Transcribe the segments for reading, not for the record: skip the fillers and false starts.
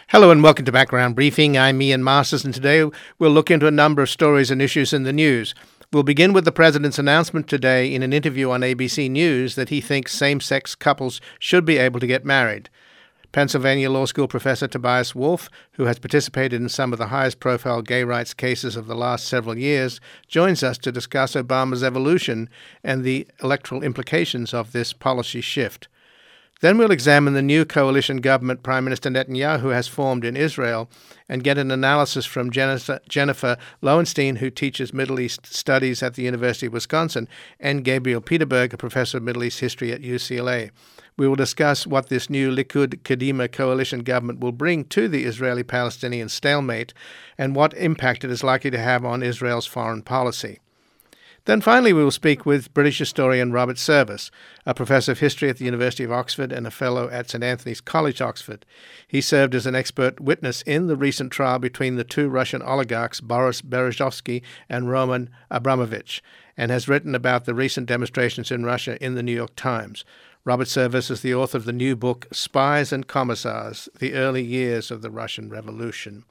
Hello and welcome to Background Briefing. I'm Ian Masters, and today we'll look into a number of stories and issues in the news. We'll begin with the President's announcement today in an interview on ABC News that he thinks same-sex couples should be able to get married. Pennsylvania Law School professor Tobias Wolff, who has participated in some of the highest-profile gay rights cases of the last several years, joins us to discuss Obama's evolution and the electoral implications of this policy shift. Then we'll examine the new coalition government Prime Minister Netanyahu has formed in Israel and get an analysis from Jennifer Lowenstein, who teaches Middle East Studies at the University of Wisconsin, and Gabriel Peterberg, a professor of Middle East History at UCLA. We will discuss what this new Likud-Kadima coalition government will bring to the Israeli-Palestinian stalemate and what impact it is likely to have on Israel's foreign policy. Then finally, we will speak with British historian Robert Service, a professor of history at the University of Oxford and a fellow at St Anthony's College, Oxford. He served as an expert witness in the recent trial between the two Russian oligarchs, Boris Berezovsky and Roman Abramovich, and has written about the recent demonstrations in Russia in the New York Times. Robert Service is the author of the new book, Spies and Commissars, The Early Years of the Russian Revolution.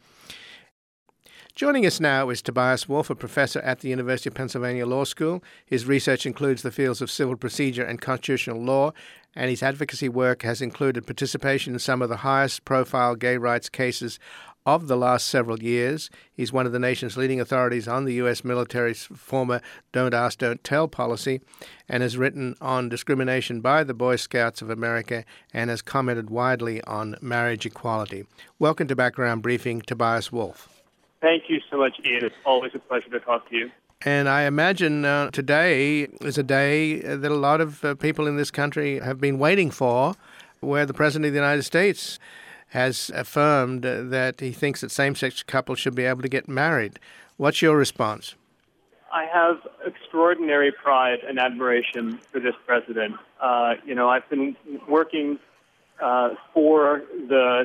Joining us now is Tobias Wolff, a professor at the University of Pennsylvania Law School. His research includes the fields of civil procedure and constitutional law, and his advocacy work has included participation in some of the highest-profile gay rights cases of the last several years. He's one of the nation's leading authorities on the U.S. military's former Don't Ask, Don't Tell policy, and has written on discrimination by the Boy Scouts of America and has commented widely on marriage equality. Welcome to Background Briefing, Tobias Wolff. Thank you so much, Ian. It's always a pleasure to talk to you. And I imagine today is a day that a lot of people in this country have been waiting for, where the President of the United States has affirmed that he thinks that same-sex couples should be able to get married. What's your response? I have extraordinary pride and admiration for this president. I've been working for the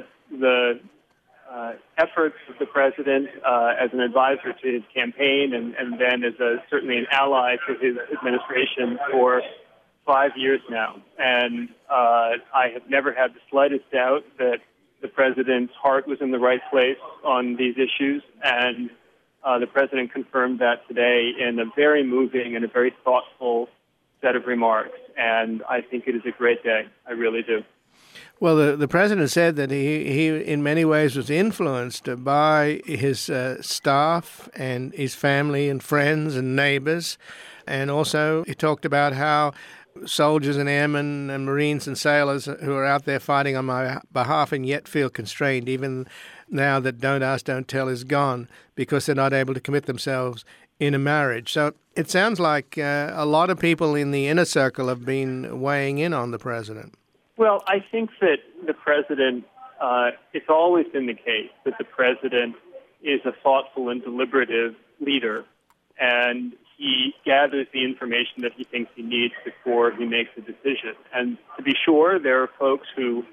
efforts of the president as an advisor to his campaign and then as certainly an ally to his administration for 5 years now. And I have never had the slightest doubt that the president's heart was in the right place on these issues. And the president confirmed that today in a very moving and a very thoughtful set of remarks. And I think it is a great day. I really do. Well, the president said that he in many ways was influenced by his staff and his family and friends and neighbors. And also he talked about how soldiers and airmen and Marines and sailors who are out there fighting on my behalf and yet feel constrained, even now that Don't Ask, Don't Tell is gone, because they're not able to commit themselves in a marriage. So it sounds like a lot of people in the inner circle have been weighing in on the president. Well, I think that the president, it's always been the case that the president is a thoughtful and deliberative leader, and he gathers the information that he thinks he needs before he makes a decision. And to be sure, there are folks who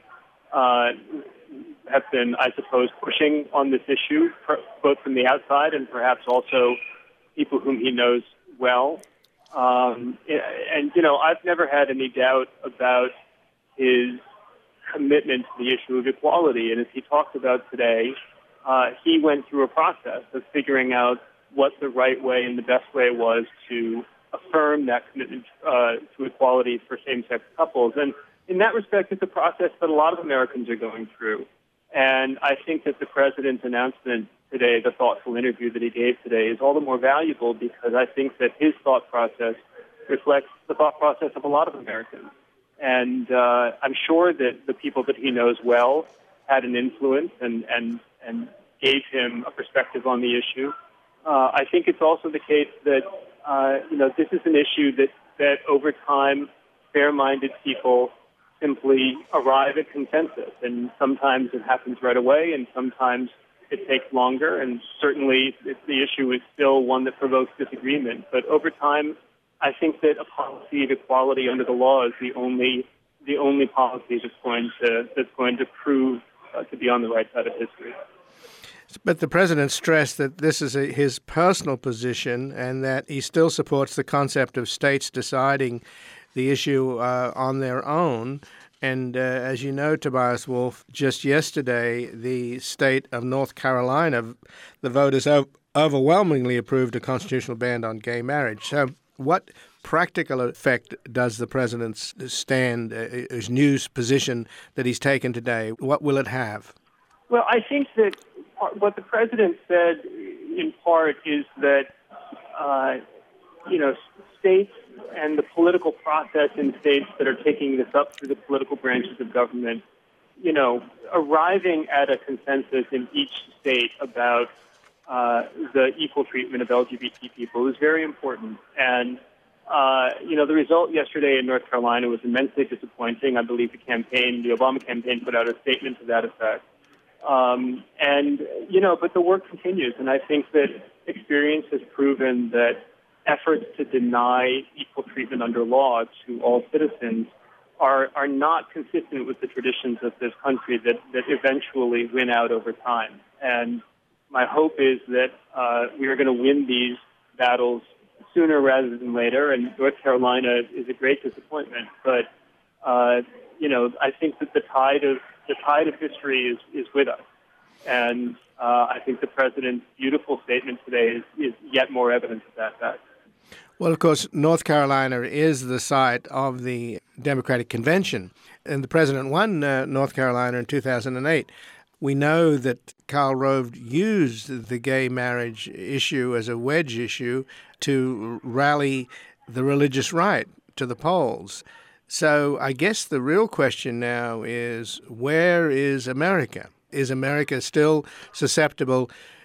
have been, I suppose, pushing on this issue, both from the outside and perhaps also people whom he knows well. I've never had any doubt about his commitment to the issue of equality. And as he talked about today, he went through a process of figuring out what the right way and the best way was to affirm that commitment to equality for same-sex couples. And in that respect, it's a process that a lot of Americans are going through. And I think that the president's announcement today, the thoughtful interview that he gave today, is all the more valuable because I think that his thought process reflects the thought process of a lot of Americans. And I'm sure that the people that he knows well had an influence and gave him a perspective on the issue. I think it's also the case that, this is an issue that over time, fair-minded people simply arrive at consensus. And sometimes it happens right away, and sometimes it takes longer. And certainly the issue is still one that provokes disagreement. But over time, I think that a policy of equality under the law is the only policy that's going to prove to be on the right side of history. But the president stressed that this is his personal position and that he still supports the concept of states deciding the issue on their own. And as you know, Tobias Wolff, just yesterday, the state of North Carolina, the voters overwhelmingly approved a constitutional ban on gay marriage. So what practical effect does the president's stand, his new position that he's taken today, what will it have? Well, I think that what the president said in part is that, states and the political process in states that are taking this up through the political branches of government, arriving at a consensus in each state about the equal treatment of LGBT people is very important. And, the result yesterday in North Carolina was immensely disappointing. I believe the Obama campaign put out a statement to that effect. But the work continues. And I think that experience has proven that efforts to deny equal treatment under law to all citizens are not consistent with the traditions of this country that eventually win out over time. And my hope is that we are going to win these battles sooner rather than later. And North Carolina is a great disappointment. But, I think that the tide of history is with us. And I think the president's beautiful statement today is yet more evidence of that fact. Well, of course, North Carolina is the site of the Democratic Convention, and the president won North Carolina in 2008. We know that Karl Rove used the gay marriage issue as a wedge issue to rally the religious right to the polls. So I guess the real question now is, where is America? Is America still susceptible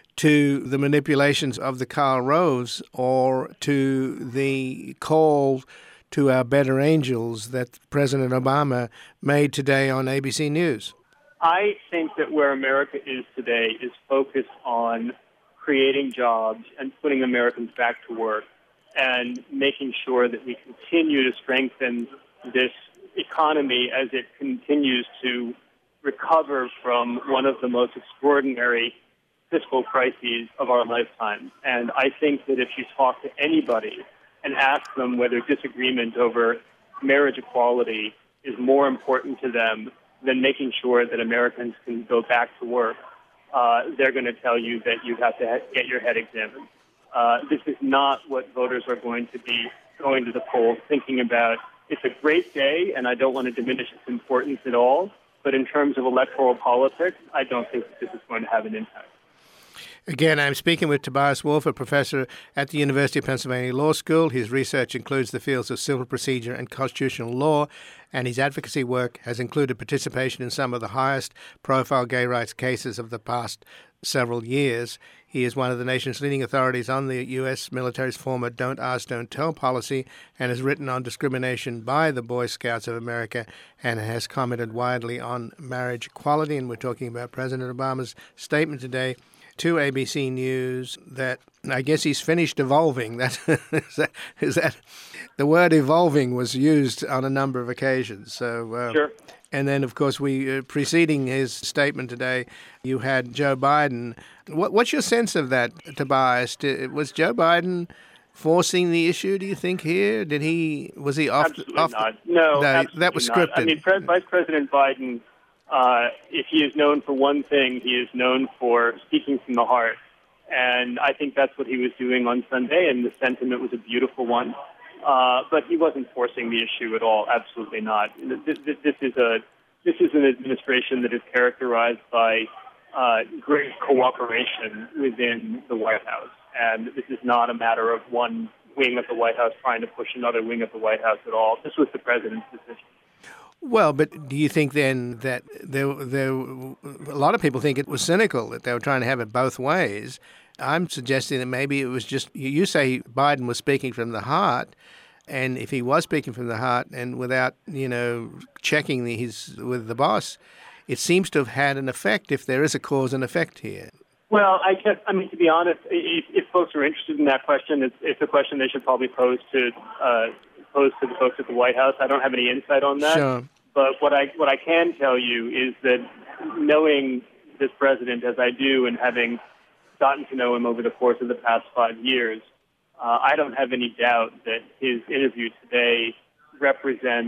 to the manipulations of the Karl Roves or to the call to our better angels that President Obama made today on ABC News? I think that where America is today is focused on creating jobs and putting Americans back to work and making sure that we continue to strengthen this economy as it continues to recover from one of the most extraordinary fiscal crises of our lifetime. And I think that if you talk to anybody and ask them whether disagreement over marriage equality is more important to them than making sure that Americans can go back to work, they're going to tell you that you have to get your head examined. This is not what voters are going to be going to the polls thinking about. It's a great day, and I don't want to diminish its importance at all, but in terms of electoral politics, I don't think that this is going to have an impact. Again, I'm speaking with Tobias Wolff, a professor at the University of Pennsylvania Law School. His research includes the fields of civil procedure and constitutional law, and his advocacy work has included participation in some of the highest-profile gay rights cases of the past several years. He is one of the nation's leading authorities on the U.S. military's former Don't Ask, Don't Tell policy and has written on discrimination by the Boy Scouts of America and has commented widely on marriage equality. And we're talking about President Obama's statement today to ABC News that I guess he's finished evolving. Is that the word evolving was used on a number of occasions. So, sure. And then, of course, preceding his statement today, you had Joe Biden. What's your sense of that, Tobias? Was Joe Biden forcing the issue, do you think, here? Was he off? Absolutely not. No, absolutely that was not. scripted. I mean, Vice President Biden, if he is known for one thing, he is known for speaking from the heart. And I think that's what he was doing on Sunday, and the sentiment was a beautiful one. But he wasn't forcing the issue at all. Absolutely not. This is an administration that is characterized by great cooperation within the White House, and this is not a matter of one wing of the White House trying to push another wing of the White House at all. This was the president's decision. Well, but do you think then that there a lot of people think it was cynical, that they were trying to have it both ways? I'm suggesting that maybe it was just, you say Biden was speaking from the heart, and if he was speaking from the heart and without, checking with the boss, it seems to have had an effect if there is a cause and effect here. Well, to be honest, if folks are interested in that question, it's a question they should probably pose to the folks at the White House. I don't have any insight on that. Sure. But what I can tell you is that knowing this president as I do and having gotten to know him over the course of the past 5 years, I don't have any doubt that his interview today represents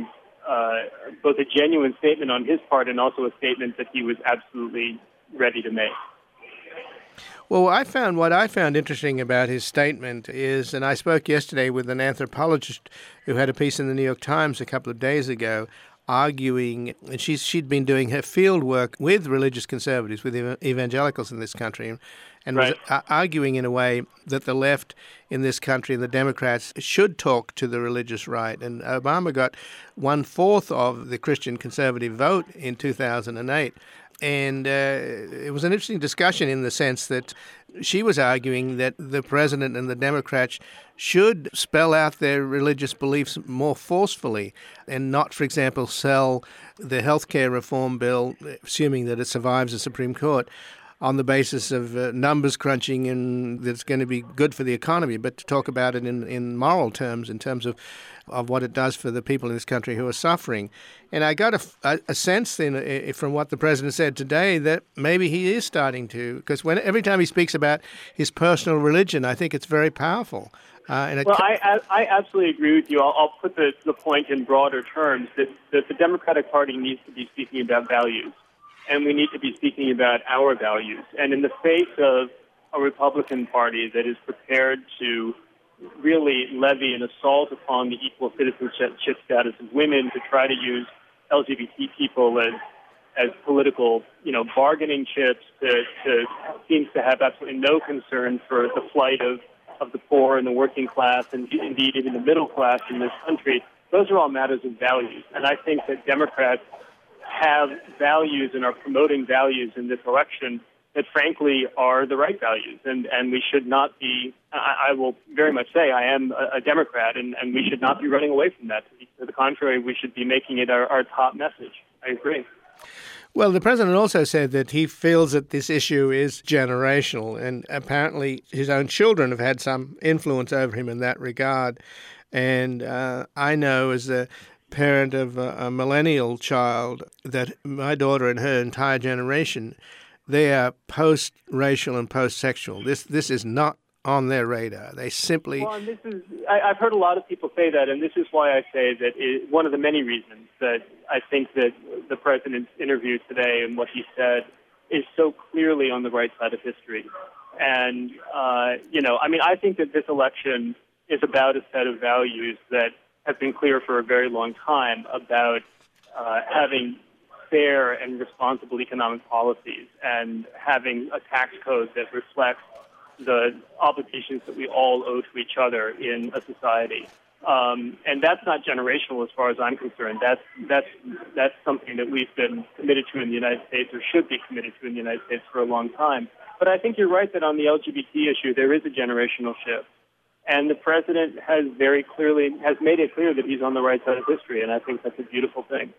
both a genuine statement on his part and also a statement that he was absolutely ready to make. Well, what I found interesting about his statement is, and I spoke yesterday with an anthropologist who had a piece in the New York Times a couple of days ago, arguing, and she'd been doing her field work with religious conservatives, with evangelicals in this country, and Right. was arguing in a way that the left in this country and the Democrats should talk to the religious right. And Obama got 1/4 of the Christian conservative vote in 2008. And it was an interesting discussion in the sense that she was arguing that the president and the Democrats should spell out their religious beliefs more forcefully and not, for example, sell the healthcare reform bill, assuming that it survives the Supreme Court, on the basis of numbers crunching and that's going to be good for the economy, but to talk about it in moral terms, in terms of what it does for the people in this country who are suffering. And I got a sense then from what the president said today that maybe he is starting to, because every time he speaks about his personal religion, I think it's very powerful. I absolutely agree with you. I'll put the point in broader terms that the Democratic Party needs to be speaking about values, and we need to be speaking about our values. And in the face of a Republican Party that is prepared to really levy an assault upon the equal citizenship status of women, to try to use LGBT people as political, bargaining chips, seems to have absolutely no concern for the plight of the poor and the working class, and indeed even the middle class in this country. Those are all matters of values. And I think that Democrats have values and are promoting values in this election that frankly are the right values. And we should not be, I will very much say I am a Democrat, and we should not be running away from that. To the contrary, we should be making it our top message. I agree. Well, the president also said that he feels that this issue is generational, and apparently his own children have had some influence over him in that regard. And I know as a parent of a millennial child that my daughter and her entire generation, they are post-racial and post-sexual. This is not on their radar. They simply... Well, and this is, I've heard a lot of people say that, and this is why I say that one of the many reasons that I think that the president's interview today and what he said is so clearly on the right side of history. And, I think that this election is about a set of values that have been clear for a very long time about having fair and responsible economic policies and having a tax code that reflects the obligations that we all owe to each other in a society. And that's not generational as far as I'm concerned. That's something that we've been committed to in the United States, or should be committed to in the United States, for a long time. But I think you're right that on the LGBT issue, there is a generational shift. And the president has made it clear that he's on the right side of history, and I think that's a beautiful thing.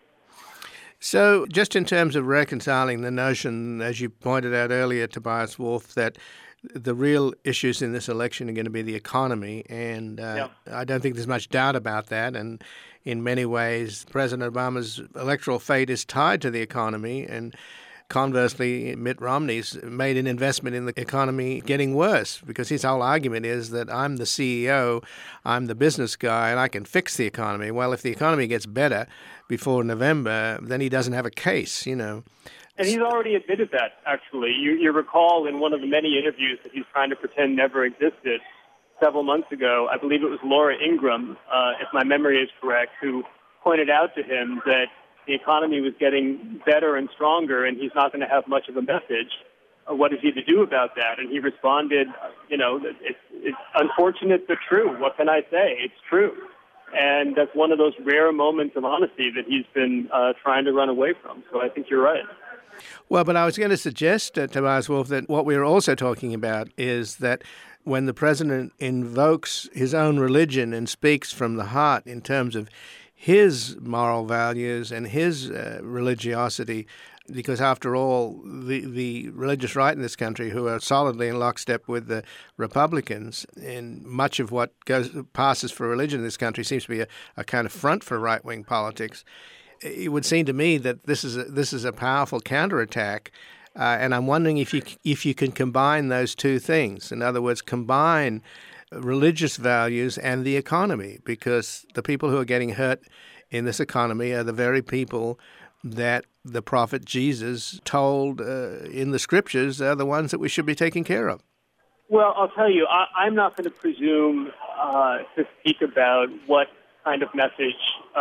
So just in terms of reconciling the notion, as you pointed out earlier, Tobias Wolff, that the real issues in this election are going to be the economy, and I don't think there's much doubt about that. And in many ways, President Obama's electoral fate is tied to the economy, and conversely, Mitt Romney's made an investment in the economy getting worse, because his whole argument is that I'm the CEO, I'm the business guy, and I can fix the economy. Well, if the economy gets better before November, then he doesn't have a case, And he's already admitted that, actually. You recall in one of the many interviews that he's trying to pretend never existed several months ago, I believe it was Laura Ingraham, if my memory is correct, who pointed out to him that the economy was getting better and stronger, and he's not going to have much of a message. What is he to do about that? And he responded, it's unfortunate but true. What can I say? It's true. And that's one of those rare moments of honesty that he's been trying to run away from. So I think you're right. Well, but I was going to suggest, Tobias Wolff, that what we're also talking about is that when the president invokes his own religion and speaks from the heart in terms of his moral values and his religiosity, because after all, the religious right in this country, who are solidly in lockstep with the Republicans, and much of what passes for religion in this country seems to be a kind of front for right-wing politics. It would seem to me that this is a powerful counterattack, and I'm wondering if you can combine those two things. In other words, combine religious values and the economy, because the people who are getting hurt in this economy are the very people that the prophet Jesus told in the scriptures are the ones that we should be taking care of. Well, I'll tell you, I'm not going to presume to speak about what kind of message,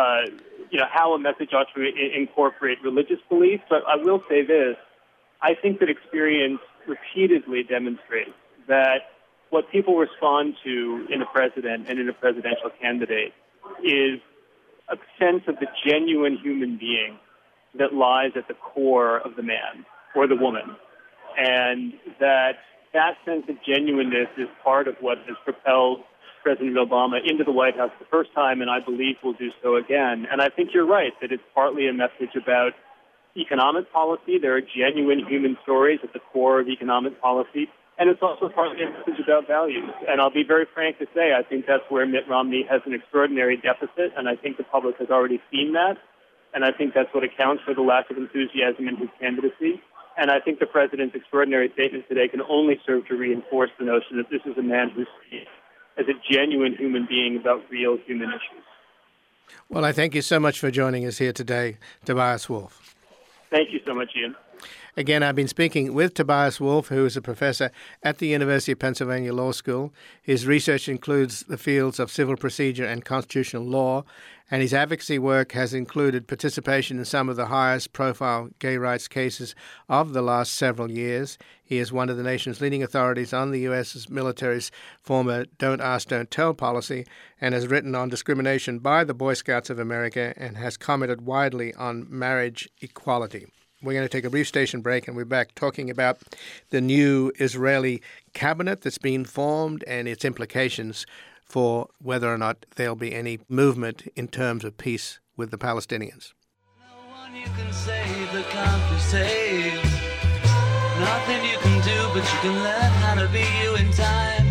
how a message ought to incorporate religious beliefs, but I will say this. I think that experience repeatedly demonstrates that what people respond to in a president and in a presidential candidate is a sense of the genuine human being that lies at the core of the man or the woman. And that sense of genuineness is part of what has propelled President Obama into the White House the first time, and I believe will do so again. And I think you're right that it's partly a message about economic policy. There are genuine human stories at the core of economic policy. And it's also partly a message about values. And I'll be very frank to say, I think that's where Mitt Romney has an extraordinary deficit, and I think the public has already seen that. And I think that's what accounts for the lack of enthusiasm in his candidacy. And I think the president's extraordinary statement today can only serve to reinforce the notion that this is a man who's seen as a genuine human being about real human issues. Well, I thank you so much for joining us here today, Tobias Wolff. Thank you so much, Ian. Again, I've been speaking with Tobias Wolff, who is a professor at the University of Pennsylvania Law School. His research includes the fields of civil procedure and constitutional law, and his advocacy work has included participation in some of the highest-profile gay rights cases of the last several years. He is one of the nation's leading authorities on the U.S. military's former Don't Ask, Don't Tell policy, and has written on discrimination by the Boy Scouts of America and has commented widely on marriage equality. We're going to take a brief station break, and we're back talking about the new Israeli cabinet that's been formed and its implications for whether or not there'll be any movement in terms of peace with the Palestinians. No one you can save, the country saves. Nothing you can do, but you can learn how to be you in time.